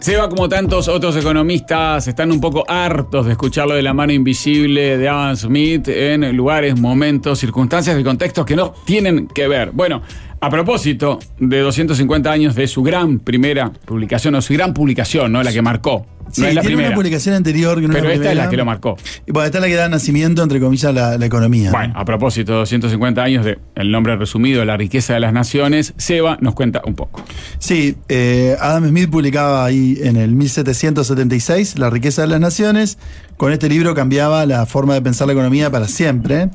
Seba, como tantos otros economistas, están un poco hartos de escucharlo de la mano invisible de Adam Smith en lugares, momentos, circunstancias y contextos que no tienen que ver. Bueno, a propósito de 250 años de su gran primera publicación, o su gran publicación, ¿no? La que marcó. Sí, no es la tiene primera. Una publicación anterior que no pero es la esta primera. es la que lo marcó. Y bueno, esta es la que da nacimiento, entre comillas, la economía. Bueno, a propósito de 250 años de el nombre resumido, La riqueza de las naciones, Seba nos cuenta un poco. Sí, Adam Smith publicaba ahí en el 1776 La riqueza de las naciones. Con este libro cambiaba la forma de pensar la economía para siempre.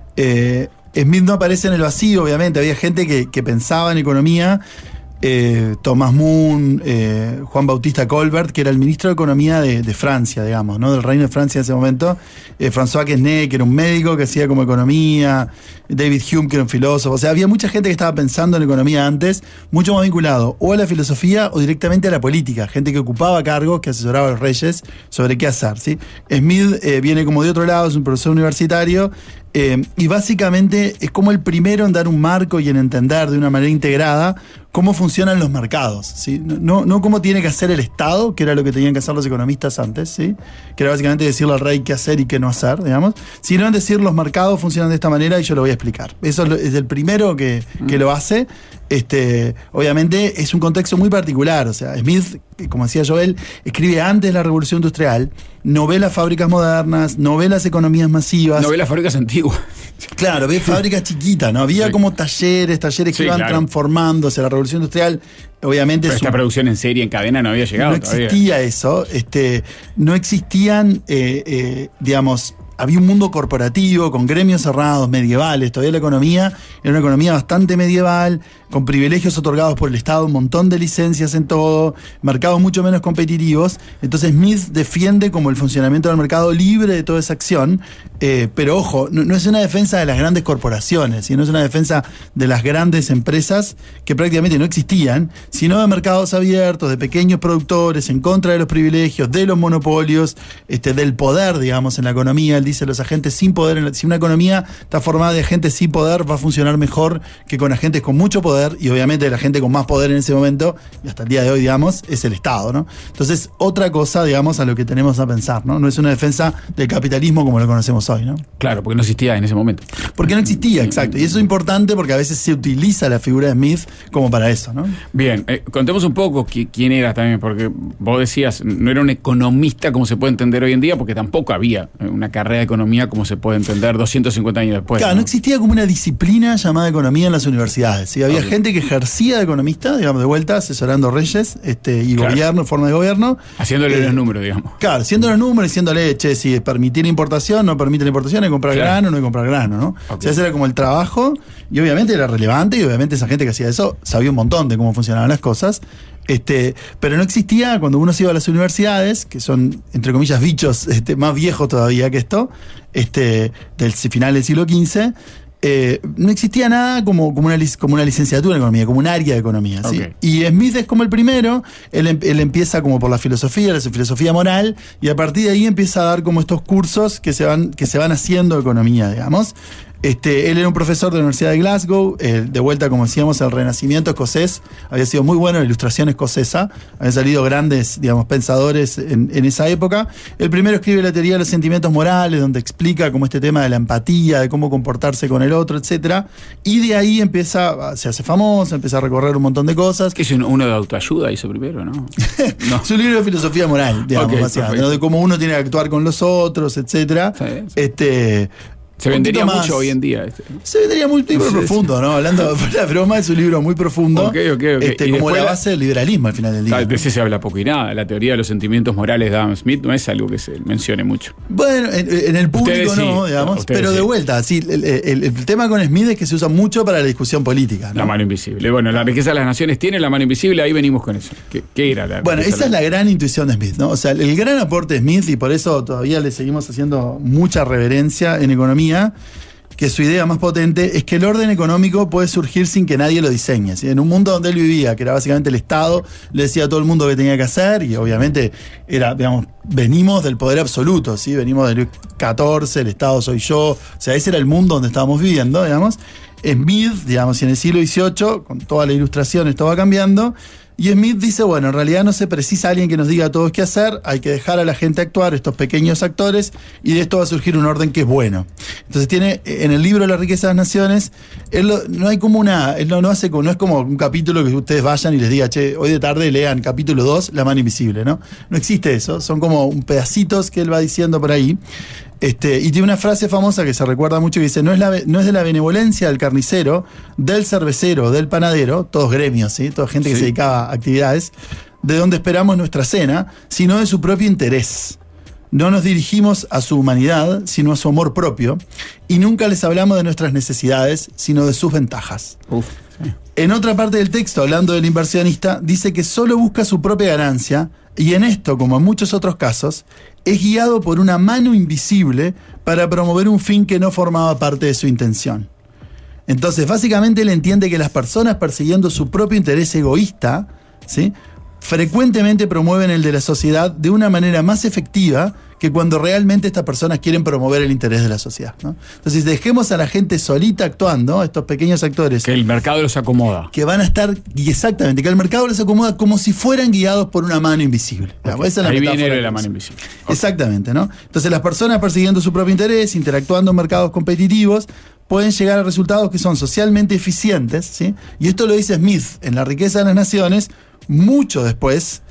Smith no aparece en el vacío, obviamente. Había gente que pensaba en economía. Thomas Moon, Juan Bautista Colbert, que era el ministro de Economía de Francia, digamos, ¿no? Del Reino de Francia en ese momento. François Quesnay, que era un médico que hacía como economía. David Hume, que era un filósofo. O sea, había mucha gente que estaba pensando en economía antes, mucho más vinculado o a la filosofía o directamente a la política. Gente que ocupaba cargos, que asesoraba a los reyes sobre qué hacer, ¿sí? Smith viene como de otro lado, es un profesor universitario. Y básicamente es como el primero en dar un marco y en entender de una manera integrada cómo funcionan los mercados, ¿sí? No cómo tiene que hacer el Estado, que era lo que tenían que hacer los economistas antes, ¿sí? Que era básicamente decirle al rey qué hacer y qué no hacer, digamos, sino en decir los mercados funcionan de esta manera y yo lo voy a explicar. Eso es el primero que lo hace. Obviamente es un contexto muy particular. O sea, Smith, como decía Joel, escribe antes de la Revolución Industrial, no ve las fábricas modernas, no ve las economías masivas. No ve las fábricas antiguas. Claro, ve fábricas chiquitas, ¿no? Había como talleres que iban transformándose. La Revolución Industrial, obviamente... Pero esta producción en serie, en cadena, no había llegado todavía. No existía eso. No existían, digamos... Había un mundo corporativo con gremios cerrados, medievales. Todavía la economía era una economía bastante medieval, con privilegios otorgados por el Estado, un montón de licencias en todo, mercados mucho menos competitivos. Entonces Smith defiende como el funcionamiento del mercado libre de toda esa acción, pero ojo, no es una defensa de las grandes corporaciones, sino es una defensa de las grandes empresas que prácticamente no existían, sino de mercados abiertos, de pequeños productores, en contra de los privilegios, de los monopolios, del poder, digamos, en la economía. Él dice, los agentes sin poder, si una economía está formada de agentes sin poder, va a funcionar mejor que con agentes con mucho poder, y obviamente la gente con más poder en ese momento, y hasta el día de hoy, digamos, es el Estado, ¿no? Entonces, otra cosa, digamos, a lo que tenemos a pensar, ¿no? No es una defensa del capitalismo como lo conocemos hoy, ¿no? Claro, porque no existía en ese momento. Porque no existía, exacto. Y eso es importante porque a veces se utiliza la figura de Smith como para eso, ¿no? Bien, contemos un poco quién era también, porque vos decías, no era un economista como se puede entender hoy en día, porque tampoco había una carrera de economía como se puede entender 250 años después. Claro, no existía como una disciplina llamada economía en las universidades, ¿sí? Había gente que ejercía de economista, digamos, de vuelta, asesorando reyes y gobierno, forma de gobierno. Haciéndole los números, digamos. Claro, haciendo los números, diciéndole, che, si permitir importación, no permite la importación, hay que comprar grano, no hay que comprar grano, ¿no? Okay. O sea, ese era como el trabajo, y obviamente era relevante, y obviamente esa gente que hacía eso sabía un montón de cómo funcionaban las cosas. Pero no existía, cuando uno se iba a las universidades, que son, entre comillas, bichos más viejos todavía que esto, del final del siglo XV, no existía nada como una licenciatura en economía, como un área de economía, ¿sí? Okay. Y Smith es como el primero. Él empieza como por la filosofía moral, y a partir de ahí empieza a dar como estos cursos que se van haciendo de economía, digamos. Él era un profesor de la Universidad de Glasgow, de vuelta, como decíamos, el Renacimiento escocés había sido muy bueno, la ilustración escocesa, habían salido grandes, digamos, pensadores en esa época. El primero escribe la teoría de los sentimientos morales, donde explica como este tema de la empatía, de cómo comportarse con el otro, etcétera. Y de ahí se hace famoso, empieza a recorrer un montón de cosas. ¿Qué es uno de autoayuda hizo primero, no? Es un libro de filosofía moral, digamos, básicamente, de cómo uno tiene que actuar con los otros, etcétera. Sí. Se vendería mucho hoy en día. Se vendería muy profundo, ¿no? Hablando de la broma, es un libro muy profundo. Okay. Como la base del liberalismo al final del día. De ese se habla poco y nada. La teoría de los sentimientos morales de Adam Smith no es algo que se mencione mucho. Bueno, en el público no, digamos. Pero de vuelta, sí, el tema con Smith es que se usa mucho para la discusión política, ¿no? La mano invisible. Bueno, la riqueza de las naciones tiene la mano invisible, ahí venimos con eso. ¿Qué era la Bueno, esa es la gran intuición de Smith, ¿no? O sea, el gran aporte de Smith, y por eso todavía le seguimos haciendo mucha reverencia en economía, que su idea más potente es que el orden económico puede surgir sin que nadie lo diseñe, ¿sí? En un mundo donde él vivía, que era básicamente el Estado, le decía a todo el mundo qué tenía que hacer, y obviamente era, digamos, venimos del poder absoluto, ¿sí? Venimos del 14, el Estado soy yo, o sea, ese era el mundo donde estábamos viviendo, digamos. Smith, digamos, y en el siglo XVIII, con toda la ilustración esto va cambiando, Y Smith dice, bueno, en realidad no se precisa alguien que nos diga a todos qué hacer, hay que dejar a la gente actuar, estos pequeños actores, y de esto va a surgir un orden que es bueno. Entonces tiene, en el libro La riqueza de las naciones, no hay como él no es como un capítulo que ustedes vayan y les diga, che, hoy de tarde lean capítulo 2, La mano invisible, ¿no? No existe eso, son como pedacitos que él va diciendo por ahí. Y tiene una frase famosa que se recuerda mucho que dice, no es de la benevolencia del carnicero, del cervecero, del panadero, todos gremios, ¿sí? Toda gente que se dedicaba a actividades, de donde esperamos nuestra cena, sino de su propio interés. No nos dirigimos a su humanidad, sino a su amor propio, y nunca les hablamos de nuestras necesidades, sino de sus ventajas. Sí. En otra parte del texto, hablando del inversionista, dice que solo busca su propia ganancia, y en esto, como en muchos otros casos, es guiado por una mano invisible para promover un fin que no formaba parte de su intención. Entonces, básicamente él entiende que las personas persiguiendo su propio interés egoísta, ¿sí?, frecuentemente promueven el de la sociedad de una manera más efectiva que cuando realmente estas personas quieren promover el interés de la sociedad, ¿no? Entonces, dejemos a la gente solita actuando, estos pequeños actores. Que el mercado los acomoda. Que van a estar, exactamente, que el mercado los acomoda como si fueran guiados por una mano invisible. Okay. Esa es la ahí viene la mano invisible. Okay. Exactamente, ¿no? Entonces, las personas persiguiendo su propio interés, interactuando en mercados competitivos, pueden llegar a resultados que son socialmente eficientes, ¿sí? Y esto lo dice Smith en La riqueza de las naciones, mucho después,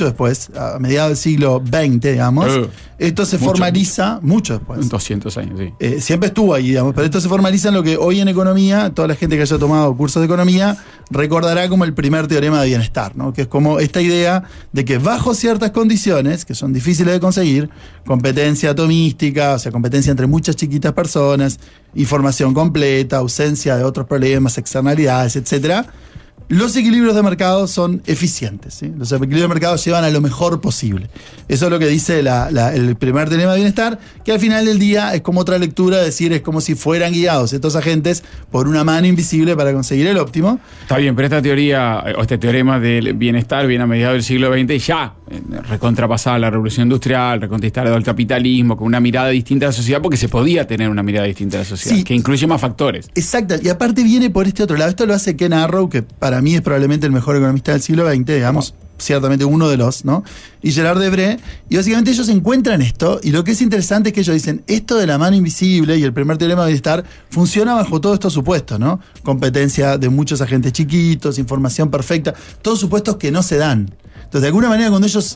a mediados del siglo XX, digamos, esto se formaliza mucho después. 200 años, sí. Siempre estuvo ahí, digamos, pero esto se formaliza en lo que hoy en economía, toda la gente que haya tomado cursos de economía, recordará como el primer teorema de bienestar, ¿no? Que es como esta idea de que bajo ciertas condiciones, que son difíciles de conseguir, competencia atomística, o sea, competencia entre muchas chiquitas personas, información completa, ausencia de otros problemas, externalidades, etcétera, los equilibrios de mercado son eficientes, ¿sí? Los equilibrios de mercado llevan a lo mejor posible. Eso es lo que dice el primer teorema de bienestar, que al final del día es como otra lectura, decir, es como si fueran guiados estos agentes por una mano invisible para conseguir el óptimo. Está bien, pero esta teoría, o este teorema del bienestar viene a mediados del siglo XX ya recontrapasada la revolución industrial, reconquistada el capitalismo, con una mirada distinta a la sociedad, porque se podía tener una mirada distinta a la sociedad, sí, que incluye más factores. Exacto, y aparte viene por este otro lado. Esto lo hace Ken Arrow, que para mí es probablemente el mejor economista del siglo XX, digamos, ciertamente uno de los, ¿no? Y Gerard Debré, y básicamente ellos encuentran esto, y lo que es interesante es que ellos dicen, esto de la mano invisible y el primer teorema de bienestar funciona bajo todos estos supuestos, ¿no? Competencia de muchos agentes chiquitos, información perfecta, todos supuestos que no se dan. Entonces, de alguna manera, cuando ellos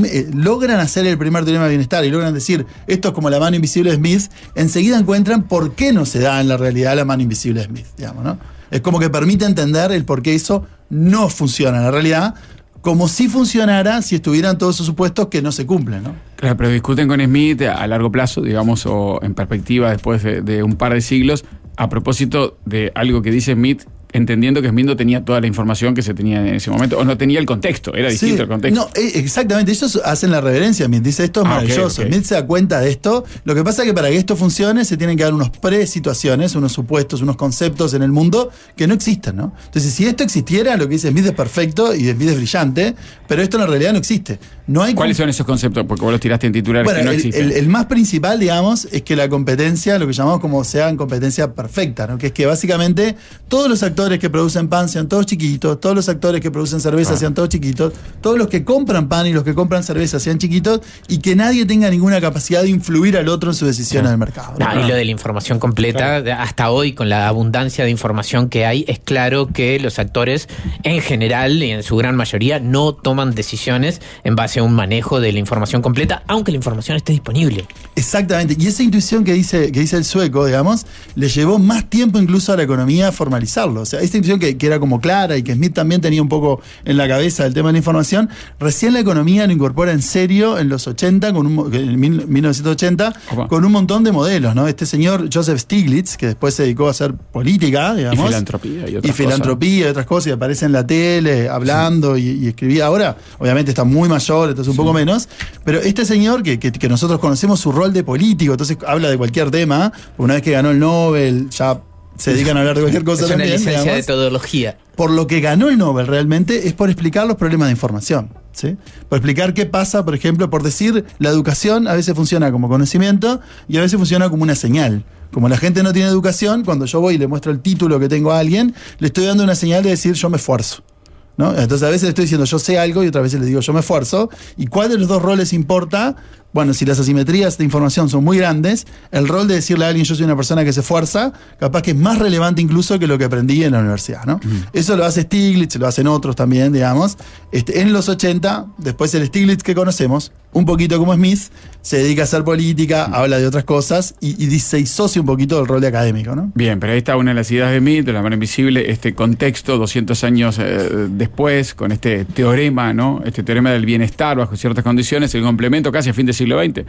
logran hacer el primer teorema de bienestar y logran decir, esto es como la mano invisible de Smith, enseguida encuentran por qué no se da en la realidad la mano invisible de Smith, digamos, ¿no? Es como que permite entender el por qué eso no funciona en la realidad, como si funcionara si estuvieran todos esos supuestos que no se cumplen, ¿no? Claro, pero discuten con Smith a largo plazo, digamos, o en perspectiva después de un par de siglos, a propósito de algo que dice Smith, entendiendo que Smith no tenía toda la información que se tenía en ese momento, o no tenía el contexto, era distinto el contexto. No, exactamente, ellos hacen la reverencia. Smith dice, esto es maravilloso. Okay. Smith se da cuenta de esto. Lo que pasa es que para que esto funcione se tienen que dar unos pre-situaciones, unos supuestos, unos conceptos en el mundo que no existen, ¿no? Entonces, si esto existiera, lo que dice Smith es perfecto y Smith es brillante, pero esto en la realidad no existe. No hay ¿Cuáles son esos conceptos? Porque vos los tiraste en titulares, bueno, que no existen. El más principal, digamos, es que la competencia, lo que llamamos como sea en competencia perfecta, ¿no? Que es que básicamente todos los actores que producen pan sean todos chiquitos, todos los actores que producen cerveza sean todos chiquitos, todos los que compran pan y los que compran cerveza sean chiquitos, y que nadie tenga ninguna capacidad de influir al otro en sus decisiones del mercado, ¿no? Y lo de la información completa, hasta hoy, con la abundancia de información que hay, es claro que los actores en general y en su gran mayoría no toman decisiones en base a un manejo de la información completa, aunque la información esté disponible. Exactamente, y esa intuición que dice el sueco, digamos, le llevó más tiempo incluso a la economía formalizarlo. O sea, esta intuición que era como clara y que Smith también tenía un poco en la cabeza el tema de la información, recién la economía lo incorpora en serio en los 80, en 1980, con un montón de modelos, ¿no? Este señor Joseph Stiglitz, que después se dedicó a hacer política, digamos. Y filantropía y otras cosas, y aparece en la tele hablando y escribía. Ahora, obviamente está muy mayor, entonces un poco menos, pero este señor que nosotros conocemos su rol de político, entonces habla de cualquier tema, una vez que ganó el Nobel, ya se dedican a hablar de cualquier cosa también. Es una licencia de metodología. Por lo que ganó el Nobel realmente es por explicar los problemas de información, ¿sí? Por explicar qué pasa, por ejemplo, por decir, la educación a veces funciona como conocimiento y a veces funciona como una señal. Como la gente no tiene educación, cuando yo voy y le muestro el título que tengo a alguien, le estoy dando una señal de decir yo me esfuerzo. ¿no? Entonces a veces le estoy diciendo yo sé algo y otras veces le digo yo me esfuerzo. ¿Y cuál de los dos roles importa? Bueno, si las asimetrías de información son muy grandes, el rol de decirle a alguien yo soy una persona que se esfuerza, capaz que es más relevante incluso que lo que aprendí en la universidad, ¿no? Eso lo hace Stiglitz, lo hacen otros también, digamos. En los 80, después el Stiglitz que conocemos, un poquito como Smith, se dedica a hacer política, habla de otras cosas y se disocia un poquito del rol de académico, ¿no? Bien, pero ahí está una de las ideas de Smith, de la mano invisible, este contexto 200 años después, con este teorema, ¿no? Este teorema del bienestar bajo ciertas condiciones, el complemento casi a fin del siglo XX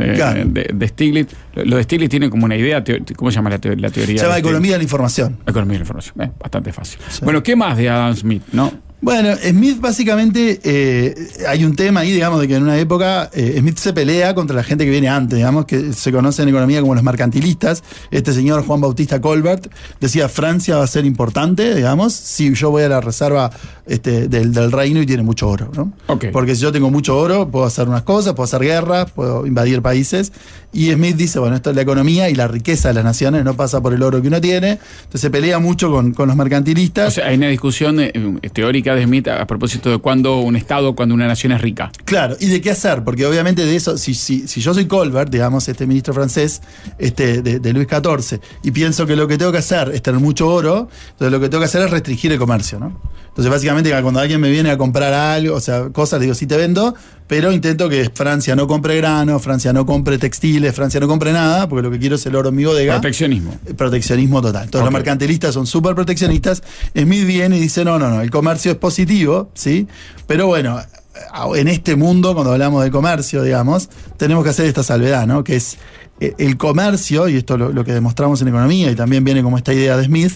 de Stiglitz. Lo de Stiglitz tiene como una idea, ¿cómo se llama la teoría? Se llama economía de la información. Economía de la información, bastante fácil. Sí. Bueno, ¿qué más de Adam Smith, no? Bueno, Smith básicamente, hay un tema ahí, digamos, de que en una época Smith se pelea contra la gente que viene antes, digamos, que se conoce en economía como los mercantilistas. Este señor Juan Bautista Colbert decía, Francia va a ser importante, digamos, si yo voy a la reserva del reino y tiene mucho oro, ¿no? Okay. Porque si yo tengo mucho oro, puedo hacer unas cosas, puedo hacer guerras, puedo invadir países. Y Smith dice, bueno, esto es la economía y la riqueza de las naciones, no pasa por el oro que uno tiene. Entonces se pelea mucho con los mercantilistas. O sea, hay una discusión teórica de Smith a propósito de cuando un Estado, cuando una nación es rica. Claro, y de qué hacer, porque obviamente de eso, si yo soy Colbert, digamos, este ministro francés de Luis XIV, y pienso que lo que tengo que hacer es tener mucho oro, entonces lo que tengo que hacer es restringir el comercio, ¿no? Entonces básicamente cuando alguien me viene a comprar algo, o sea, cosas, le digo, sí te vendo, pero intento que Francia no compre grano, Francia no compre textiles, Francia no compre nada, porque lo que quiero es el oro en mi bodega. Proteccionismo. Proteccionismo total. Entonces los mercantilistas son súper proteccionistas. Smith viene y dice, no, el comercio es positivo, ¿sí? Pero bueno, en este mundo, cuando hablamos de comercio, digamos, tenemos que hacer esta salvedad, ¿no? Que es el comercio, y esto lo que demostramos en economía, y también viene como esta idea de Smith,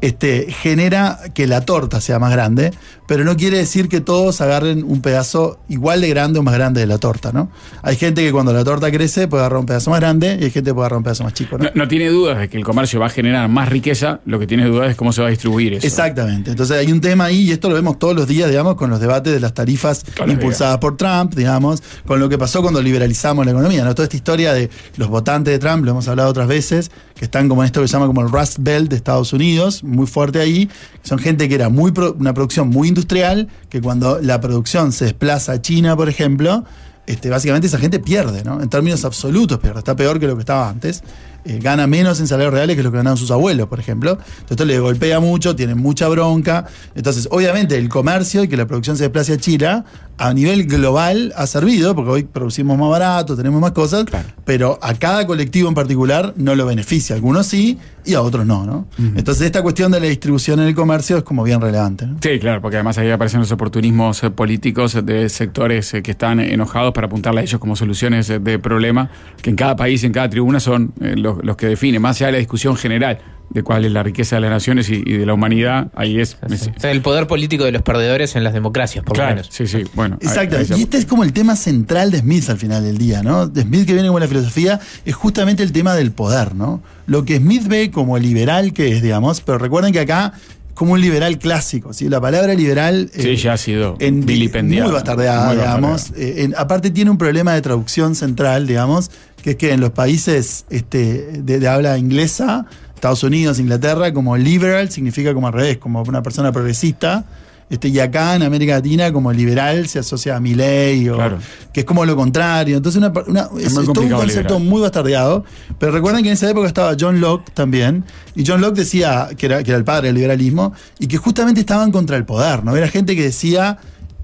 genera que la torta sea más grande, pero no quiere decir que todos agarren un pedazo igual de grande o más grande de la torta, ¿no? Hay gente que cuando la torta crece puede agarrar un pedazo más grande y hay gente que puede agarrar un pedazo más chico, ¿no? No tiene dudas de que el comercio va a generar más riqueza, lo que tiene dudas es cómo se va a distribuir eso. Exactamente. Entonces hay un tema ahí, y esto lo vemos todos los días, digamos, con los debates de las tarifas impulsadas por Trump, digamos, con lo que pasó cuando liberalizamos la economía, ¿no? Toda esta historia de los votantes de Trump, lo hemos hablado otras veces, que están como en esto que se llama como el Rust Belt de Estados Unidos, muy fuerte ahí. Son gente que era una producción muy industrial, que cuando la producción se desplaza a China, por ejemplo, básicamente esa gente pierde, ¿no? En términos absolutos pierde, está peor que lo que estaba antes. Gana menos en salarios reales que lo que ganaban sus abuelos, por ejemplo. Entonces esto le golpea mucho, tienen mucha bronca. Entonces, obviamente, el comercio y que la producción se desplace a China, a nivel global ha servido, porque hoy producimos más barato, tenemos más cosas, claro, pero a cada colectivo en particular no lo beneficia. A algunos sí y a otros no, ¿no? Entonces esta cuestión de la distribución en el comercio es como bien relevante, ¿no? Sí, claro, porque además ahí aparecen los oportunismos políticos de sectores que están enojados para apuntarle a ellos como soluciones de problema, que en cada país, en cada tribuna son los que definen, más allá de la discusión general de cuál es la riqueza de las naciones y de la humanidad, ahí es... O sea, el poder político de los perdedores en las democracias, por lo menos. Sí, bueno. Exacto, y este es como el tema central de Smith al final del día, ¿no? De Smith, que viene con la filosofía, es justamente el tema del poder, ¿no? Lo que Smith ve como liberal que es, digamos, pero recuerden que acá como un liberal clásico, ¿sí? La palabra liberal... sí, ya ha sido vilipendiada. Muy bastardeada, digamos. Aparte tiene un problema de traducción central, digamos, que es que en los países de habla inglesa, Estados Unidos, Inglaterra, como liberal significa como al revés, como una persona progresista. Y acá en América Latina, como liberal, se asocia a Milley, claro, que es como lo contrario. Entonces es todo un concepto muy bastardeado. Pero recuerden que en esa época estaba John Locke también. Y John Locke decía que era el padre del liberalismo y que justamente estaban contra el poder, ¿no? Era gente que decía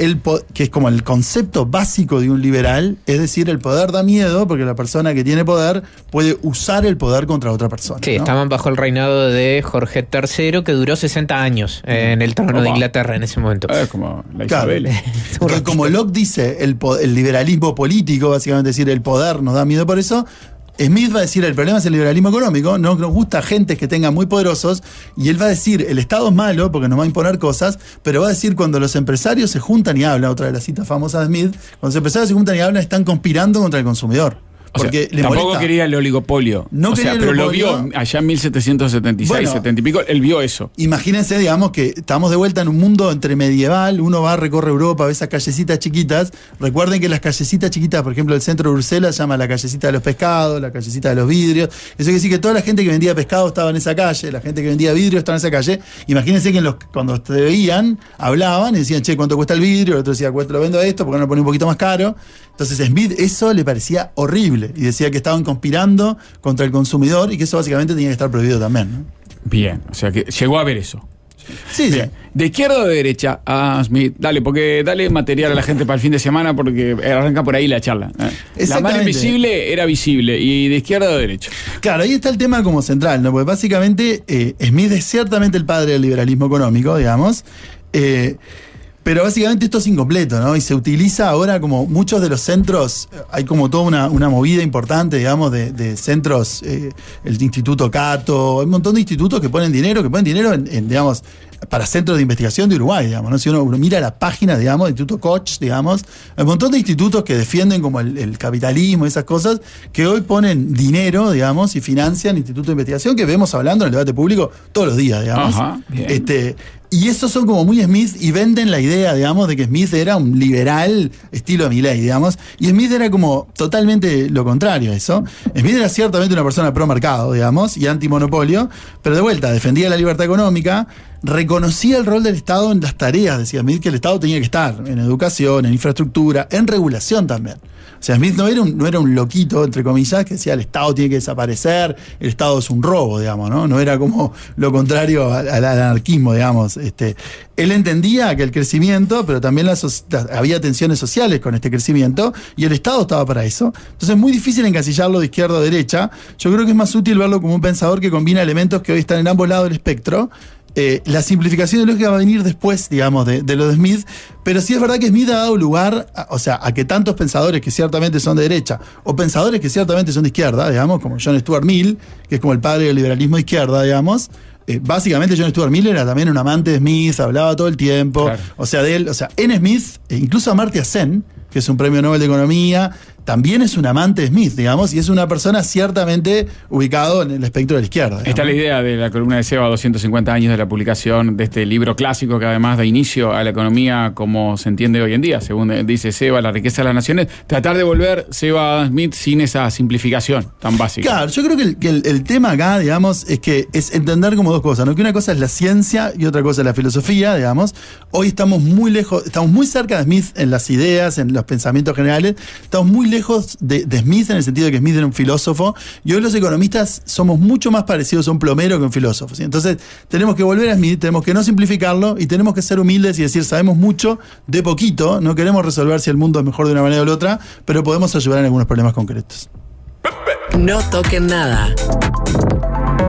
que es como el concepto básico de un liberal, es decir, el poder da miedo porque la persona que tiene poder puede usar el poder contra otra persona. Sí, ¿no? Estaban bajo el reinado de Jorge III, que duró 60 años en el trono de Inglaterra en ese momento. Como la Isabel. Claro. Como Locke dice, el liberalismo político, básicamente decir, el poder nos da miedo por eso. Smith va a decir, el problema es el liberalismo económico, no nos gusta gente que tenga muy poderosos, y él va a decir, el Estado es malo porque nos va a imponer cosas, pero va a decir, cuando los empresarios se juntan y hablan, otra de las citas famosas de Smith, cuando los empresarios se juntan y hablan, están conspirando contra el consumidor. Porque o sea, tampoco quería el oligopolio. No quería el oligopolio, pero lo vio allá en 1776, 70 y pico, él vio eso. Imagínense, digamos, que estamos de vuelta en un mundo entre medieval, uno va, recorre Europa, ve esas callecitas chiquitas. Recuerden que las callecitas chiquitas, por ejemplo, el centro de Bruselas se llama la callecita de los pescados, la callecita de los vidrios. Eso quiere decir que toda la gente que vendía pescado estaba en esa calle, la gente que vendía vidrio estaba en esa calle. Imagínense que cuando te veían, hablaban y decían, che, ¿cuánto cuesta el vidrio? El otro decía, ¿cuánto lo vendo a esto? ¿Por qué no lo pone un poquito más caro? Entonces Smith eso le parecía horrible y decía que estaban conspirando contra el consumidor y que eso básicamente tenía que estar prohibido también, ¿no? Bien, o sea que llegó a ver eso. Sí, bien. Sí. ¿De izquierda o de derecha a Smith? Dale material a la gente para el fin de semana porque arranca por ahí la charla. La mano invisible era visible y de izquierda o de derecha. Claro, ahí está el tema como central, ¿no? Porque básicamente Smith es ciertamente el padre del liberalismo económico, digamos. Pero básicamente esto es incompleto, ¿no? Y se utiliza ahora como muchos de los centros, hay como toda una movida importante, digamos, de centros, el Instituto Cato, hay un montón de institutos que ponen dinero en digamos, para centros de investigación de Uruguay, digamos, ¿no? Si uno mira la página, digamos, del Instituto Koch, digamos, hay un montón de institutos que defienden como el capitalismo y esas cosas, que hoy ponen dinero, digamos, y financian institutos de investigación que vemos hablando en el debate público todos los días, digamos. Ajá, bien. Y esos son como muy Smith y venden la idea, digamos, de que Smith era un liberal estilo Milei, digamos. Y Smith era como totalmente lo contrario a eso. Smith era ciertamente una persona pro mercado, digamos, y antimonopolio, pero de vuelta defendía la libertad económica, reconocía el rol del Estado en las tareas, decía Smith, que el Estado tenía que estar en educación, en infraestructura, en regulación también. O sea, Smith no era un loquito, entre comillas, que decía el Estado tiene que desaparecer, el Estado es un robo, digamos, ¿no? No era como lo contrario al anarquismo, digamos. Él entendía que el crecimiento, pero también había tensiones sociales con este crecimiento, y el Estado estaba para eso. Entonces es muy difícil encasillarlo de izquierda o derecha. Yo creo que es más útil verlo como un pensador que combina elementos que hoy están en ambos lados del espectro. La simplificación ideológica va a venir después, digamos, de lo de Smith, pero sí es verdad que Smith ha dado lugar a que tantos pensadores que ciertamente son de derecha o pensadores que ciertamente son de izquierda, digamos, como John Stuart Mill, que es como el padre del liberalismo de izquierda, digamos. Básicamente John Stuart Mill era también un amante de Smith, hablaba todo el tiempo, claro. De él, en Smith, incluso Amartya Sen, que es un premio Nobel de Economía, también es un amante de Smith, digamos, y es una persona ciertamente ubicado en el espectro de la izquierda. Digamos. Está la idea de la columna de Seba, 250 años de la publicación de este libro clásico que además da inicio a la economía como se entiende hoy en día, según dice Seba, La riqueza de las naciones, tratar de volver Seba Smith sin esa simplificación tan básica. Claro, yo creo que el tema acá, digamos, es entender como dos cosas, ¿no? Que una cosa es la ciencia y otra cosa es la filosofía, digamos. Hoy estamos muy lejos, estamos muy cerca de Smith en las ideas, en los pensamientos generales, estamos muy lejos de Smith en el sentido de que Smith era un filósofo y hoy los economistas somos mucho más parecidos a un plomero que a un filósofo, ¿sí? Entonces tenemos que volver a Smith, tenemos que no simplificarlo y tenemos que ser humildes y decir sabemos mucho de poquito, no queremos resolver si el mundo es mejor de una manera o de la otra, pero podemos ayudar en algunos problemas concretos. No toquen nada.